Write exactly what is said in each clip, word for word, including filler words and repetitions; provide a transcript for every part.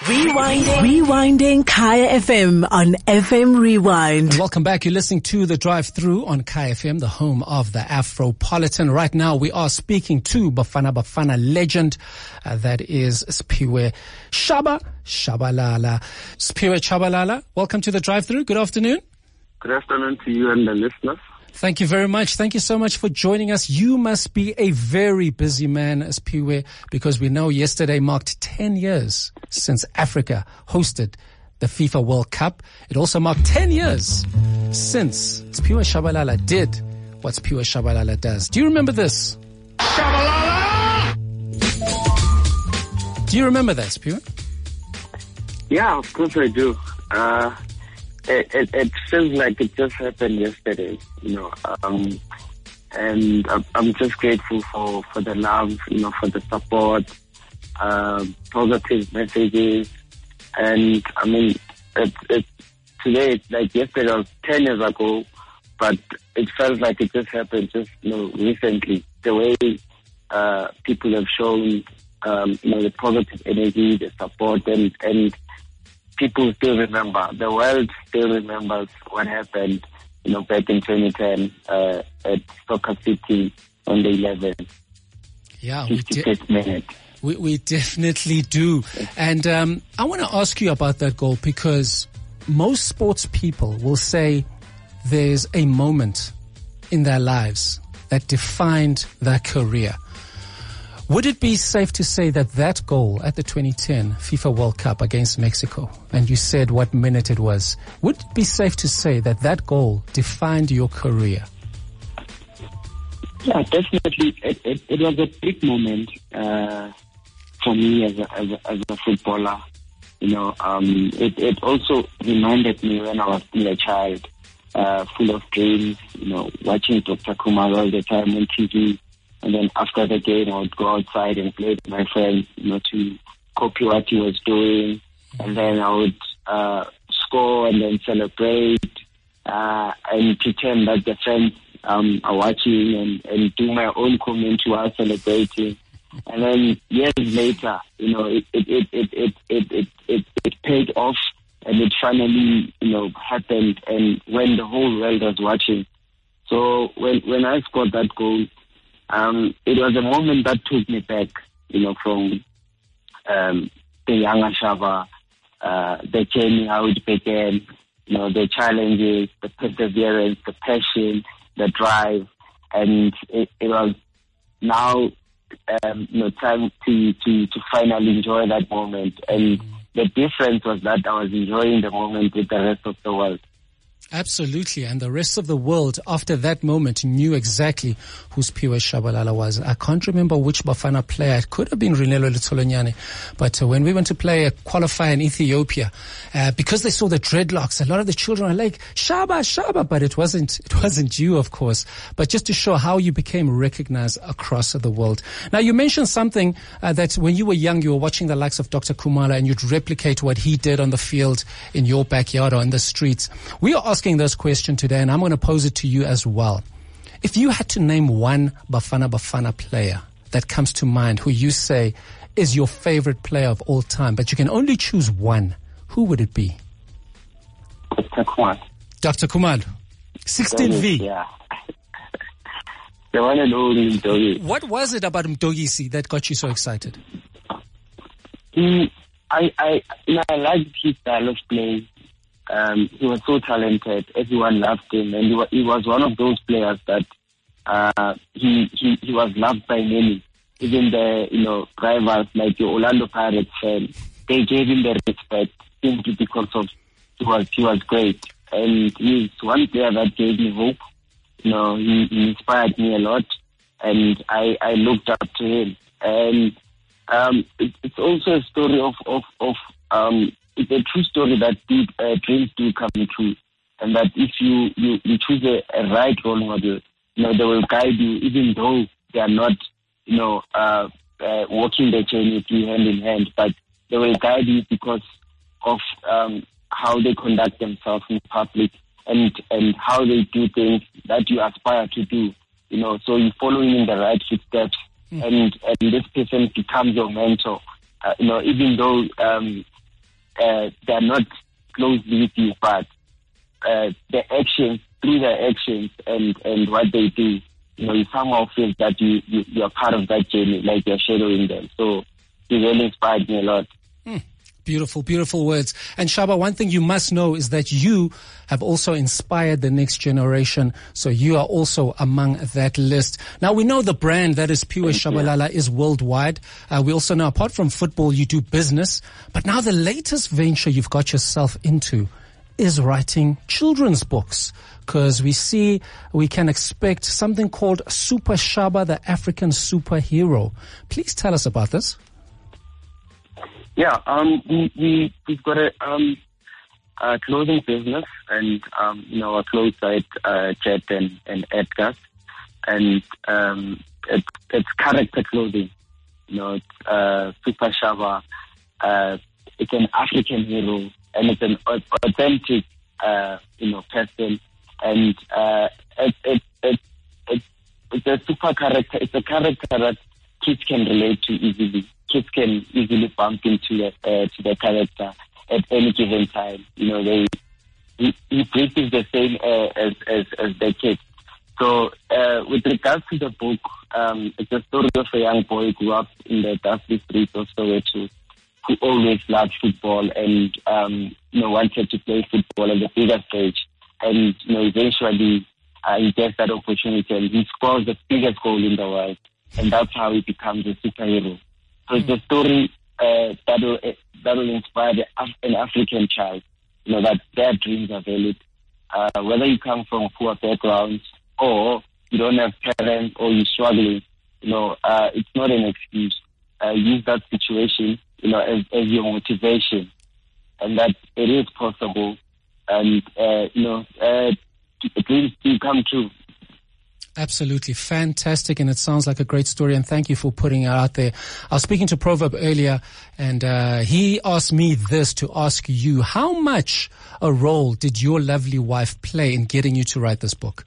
Rewinding. Rewinding Kaya F M on F M Rewind. And welcome back. You're listening to The Drive Through on Kaya F M, the home of the Afropolitan. Right now we are speaking to Bafana Bafana legend. Uh, that is Siphiwe Shaba Shabalala. Siphiwe Shabalala, welcome to The Drive Through. Good afternoon. Good afternoon to you and the listeners. Thank you very much. Thank you so much for joining us. You must be a very busy man, Siphiwe, because we know yesterday marked ten years since Africa hosted the FIFA World Cup. It also marked ten years since Siphiwe Shabalala did what Siphiwe Shabalala does. Do you remember this? Shabalala! Do you remember that, Siphiwe? Yeah, of course I do. Uh, It, it, it feels like it just happened yesterday, you know, um, and I'm, I'm just grateful for, for the love, you know, for the support, uh, positive messages, and I mean, it, it, today, it's like yesterday was ten years ago, but it felt like it just happened just, you know, recently. The way, uh, people have shown, um, you know, the positive energy, the support, and, and, people still remember, the world still remembers what happened, you know, back in twenty ten uh, at Soccer City on the eleventh. Yeah, we, fifty-fifth minute. we we definitely do. And um, I want to ask you about that goal, because most sports people will say there's a moment in their lives that defined their career. Would it be safe to say that that goal at the twenty ten FIFA World Cup against Mexico, and you said what minute it was, would it be safe to say that that goal defined your career? Yeah, definitely. It, it, it was a big moment uh, for me as a, as a, as a footballer. You know, um, it, it also reminded me when I was still a child, uh, full of dreams, you know, watching Doctor Khumalo all the time on T V. And then after the game, I would go outside and play with my friends, you know, to copy what he was doing. And then I would uh, score and then celebrate uh, and pretend that the friends um, are watching, and, and do my own commentary while celebrating. And then years later, you know, it it it it it it it, it, it paid off, and it finally, you know, happened. And when the whole world was watching, so when when I scored that goal, Um, it was a moment that took me back, you know, from um, the younger Shaba, uh, the journey, how it began, you know, the challenges, the perseverance, the passion, the drive, and it, it was now, um, you know, time to, to, to finally enjoy that moment. And the difference was that I was enjoying the moment with the rest of the world. Absolutely. And the rest of the world, after that moment, knew exactly who Siphiwe Shabalala was. I can't remember which Bafana player. It could have been Rinelo Letolonyane. But uh, when we went to play a qualifier in Ethiopia, uh, because they saw the dreadlocks, a lot of the children were like, Shaba, Shaba. But it wasn't, it wasn't you, of course. But just to show how you became recognized across the world. Now, you mentioned something uh, that when you were young, you were watching the likes of Doctor Khumalo, and you'd replicate what he did on the field in your backyard or in the streets. We are asking this question today, and I'm going to pose it to you as well. If you had to name one Bafana Bafana player that comes to mind who you say is your favorite player of all time, but you can only choose one, who would it be? Doctor Khumalo. Doctor Khumalo. sixteen V. Yeah. The one and only Mdogisi. What was it about Mdogisi that got you so excited? He, I, I, you know, I liked his style of play. Um, he was so talented. Everyone loved him, and he was, he was one of those players that uh, he, he he was loved by many. Even the you know rivals like the Orlando Pirates fan, they gave him the respect simply because of he was he was great, and he's one player that gave me hope. You know, he, he inspired me a lot, and I I looked up to him. And um, it, it's also a story of of of um. It's a true story that did, uh, dreams do come true, and that if you, you, you choose a, a right role model, you know, they will guide you, even though they are not, you know, uh, uh, walking the journey with you hand in hand, but they will guide you because of um, how they conduct themselves in public, and, and how they do things that you aspire to do, you know, so you're following in the right footsteps, mm. and, and this person becomes your mentor, uh, you know, even though um, uh, they're not closely with you, but uh, the actions, through their actions and, and what they do, you know, you somehow feel that you, you, you're part of that journey, like you're shadowing them. So it really inspired me a lot. Mm. Beautiful, beautiful words. And Shaba, one thing you must know is that you have also inspired the next generation. So you are also among that list. Now, we know the brand that is Phiwe Tshabalala is worldwide. Uh, we also know, apart from football, you do business. But now the latest venture you've got yourself into is writing children's books. Because we see we can expect something called Super Shaba, the African superhero. Please tell us about this. Yeah, um, we, we, we've got a, um, a clothing business, and, um, you know, a clothes site, uh, Jet and, and Edgar. And, um, it, it's character clothing. You know, it's, uh, Super Shaba. Uh, it's an African hero, and it's an authentic, uh, you know, person. And, uh, it, it, it, it, it's a super character. It's a character that kids can relate to easily. Kids can easily bump into the, uh, to the character at any given time. You know, they he, he breathes the same uh, as, as as the kids. So, uh, with regards to the book, um, it's a story of a young boy who grew up in the dusty streets of Soweto, who always loved football and um, you know wanted to play football at the bigger stage. And you know, eventually, uh, he gets that opportunity and he scores the biggest goal in the world, and that's how he becomes a superhero. So it's a story uh, that will uh, that will inspire the Af- an African child, you know, that their dreams are valid. Uh, whether you come from poor backgrounds or you don't have parents or you're struggling, you know, uh, it's not an excuse. Uh, use that situation, you know, as, as your motivation, and that it is possible, and uh, you know, uh, dreams do come true. Absolutely fantastic, and it sounds like a great story, and thank you for putting it out there. I was speaking to Proverb earlier, and uh, he asked me this to ask you, how much a role did your lovely wife play in getting you to write this book?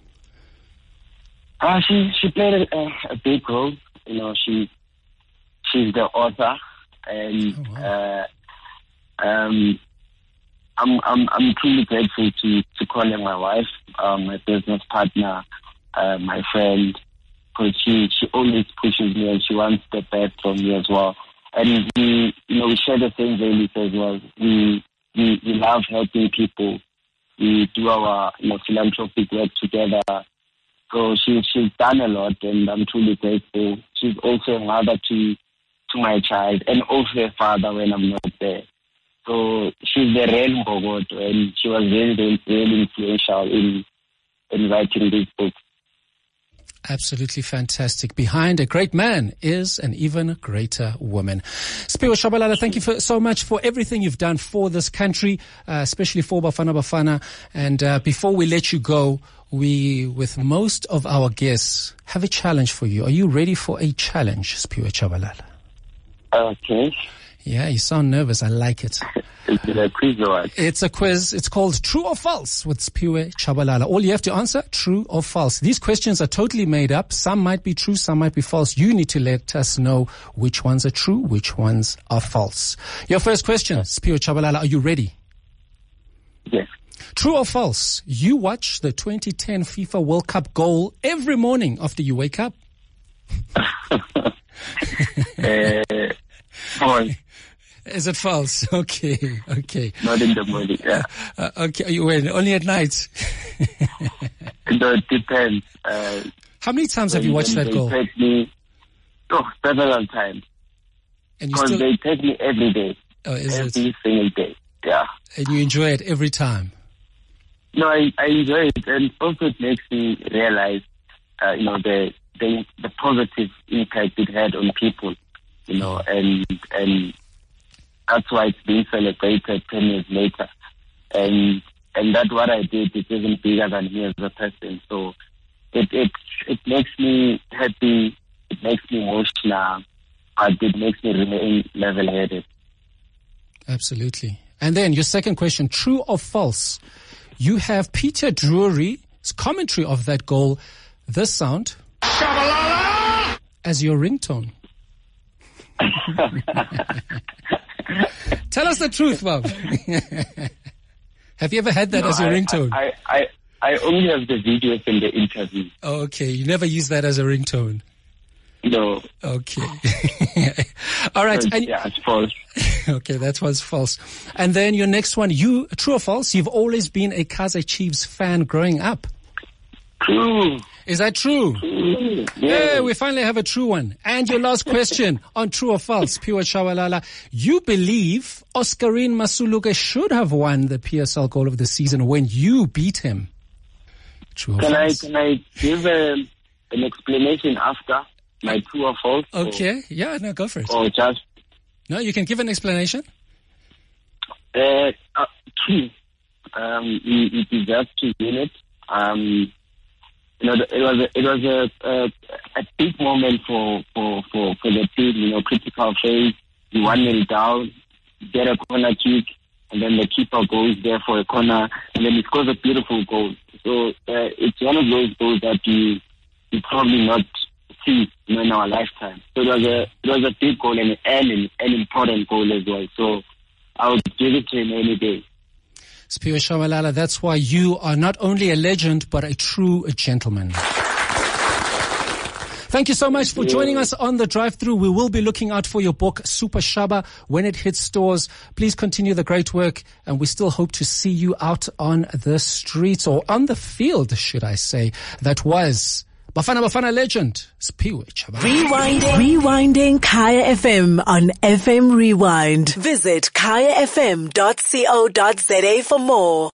Uh, she she played a, a big role. You know, she she's the author, and oh, wow. uh, um, I'm I'm I'm truly grateful to to call her my wife, um, my business partner. Uh, my friend, because she, she always pushes me and she wants the best from me as well. And we, you know, we share the same values as well. We, we, we love helping people. We do our, you know, philanthropic work together. So she, she's done a lot, and I'm truly grateful. She's also a mother to, to my child, and also a father when I'm not there. So she's the real Mbogoto, and she was very, very, very influential in, in writing this book. Absolutely fantastic. Behind a great man is an even greater woman. Phiwe Tshabalala, thank you for, so much for everything you've done for this country, uh, especially for Bafana Bafana. And uh, before we let you go, we, with most of our guests, have a challenge for you. Are you ready for a challenge, Phiwe Tshabalala? Okay. Yeah, you sound nervous. I like it. Is it a quiz or what? It's a quiz. It's called True or False with Phiwe Tshabalala. All you have to answer, true or false. These questions are totally made up. Some might be true, some might be false. You need to let us know which ones are true, which ones are false. Your first question, Phiwe Tshabalala, are you ready? Yes. True or false? You watch the twenty ten FIFA World Cup goal every morning after you wake up? uh, false. Is it false? Okay, okay. Not in the morning, yeah. Uh, okay, you wait, only at night? No, it depends. Uh, How many times have you watched that goal? They take me, oh, several times. And you Because still... they take me every day. Oh, is every it? Every single day, yeah. And you enjoy it every time? No, I, I enjoy it, and also it makes me realize, uh, you know, the, the the positive impact it had on people, you know, and and that's why it's being celebrated ten years later. And and that what I did, it isn't bigger than me as a person. So it it it makes me happy, it makes me emotional, but it makes me remain level-headed. Absolutely. And then your second question, true or false? You have Peter Drury's commentary of that goal, this sound, as your ringtone. Tell us the truth, Bob. Have you ever had that no, as your I, ringtone? I, I, I only have the videos and the interview. Oh, okay. You never use that as a ringtone? No. Okay. All right. So, and, yeah, it's false. Okay, that was false. And then your next one, you, true or false, you've always been a Kaizer Chiefs fan growing up. True. Is that true? True. Yeah, Yeah, we finally have a true one. And your last question on true or false, Phiwe Tshabalala. You believe Oscarine Masuluke should have won the P S L goal of the season when you beat him. True or Can I false? can I give a, an explanation after my true or false? Okay, yeah, no, go for it. Or, or just No, you can give an explanation. uh, uh true. Um, he, he deserved to win it. Um, you know, it was a, it was a, a a big moment for for for for the team. You know, critical phase. You one nil down, get a corner kick, and then the keeper goes there for a corner, and then he scores a beautiful goal. So uh, it's one of those goals that you you probably not see in our lifetime. So it was a it was a big goal and an, an important goal as well. So I would give it to him any day. Phiwe Tshabalala, that's why you are not only a legend, but a true gentleman. Thank you so much for joining us on the drive-through. We will be looking out for your book, Super Shaba, when it hits stores. Please continue the great work, and we still hope to see you out on the streets, or on the field, should I say. That was Bafana Bafana legend, Phiwe Tshabalala. Rewinding, rewinding Kaya F M on F M Rewind. Visit kaya f m dot co dot za for more.